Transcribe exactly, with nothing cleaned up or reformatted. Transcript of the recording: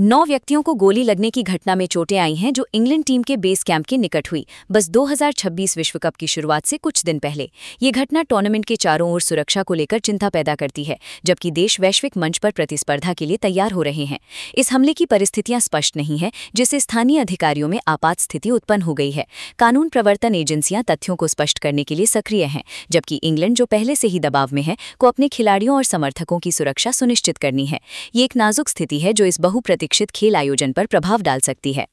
नौ व्यक्तियों को गोली लगने की घटना में चोटें आई हैं जो इंग्लैंड टीम के बेस कैंप के निकट हुई, बस दो हज़ार छब्बीस विश्व कप की शुरुआत से कुछ दिन पहले। ये घटना टूर्नामेंट के चारों ओर सुरक्षा को लेकर चिंता पैदा करती है, जबकि देश वैश्विक मंच पर प्रतिस्पर्धा के लिए तैयार हो रहे हैं। इस हमले की परिस्थितियां स्पष्ट नहीं हैं, जिससे स्थानीय अधिकारियों में आपात स्थिति उत्पन्न हो गई है। कानून प्रवर्तन एजेंसियां तथ्यों को स्पष्ट करने के लिए सक्रिय हैं, जबकि इंग्लैंड, जो पहले से ही दबाव में है, को अपने खिलाड़ियों और समर्थकों की सुरक्षा सुनिश्चित करनी है। ये एक नाजुक स्थिति है जो इस बहुप्रतीक्षित खेल आयोजन पर प्रभाव डाल सकती है।